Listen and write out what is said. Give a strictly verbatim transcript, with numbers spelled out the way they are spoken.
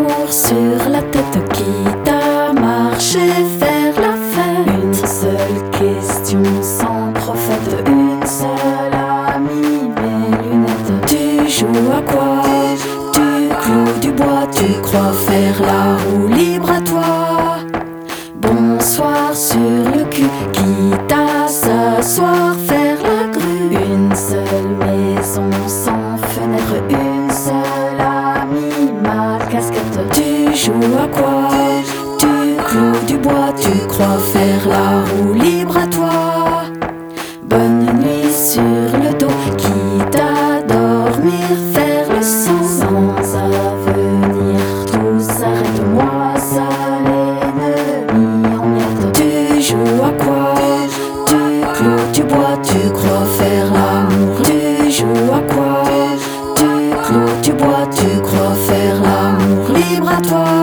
jour sur la tête qui t'a marché faire la fête. Une seule question sans prophète, une seule amie, mes lunettes. Tu joues à quoi? Tu cloues du bois, tu crois faire la roue libre à toi. Bonsoir sur le cul, quitte à s'asseoir, faire la grue. Une seule maison sans fenêtre, une seule amie, ma casquette. Tu joues à quoi? Tu cloues du bois, tu crois faire la roue libre à toi. Bonne nuit sur le dos, quitte à dormir, faire le sang sans avenir. Tout s'arrête, moi seul ennemi en miettes. Tu joues à quoi? Tu cloues du bois, tu crois faire l'amour. Tu joues à quoi? Tu cloues du bois, tu crois faire l'amour libre à toi.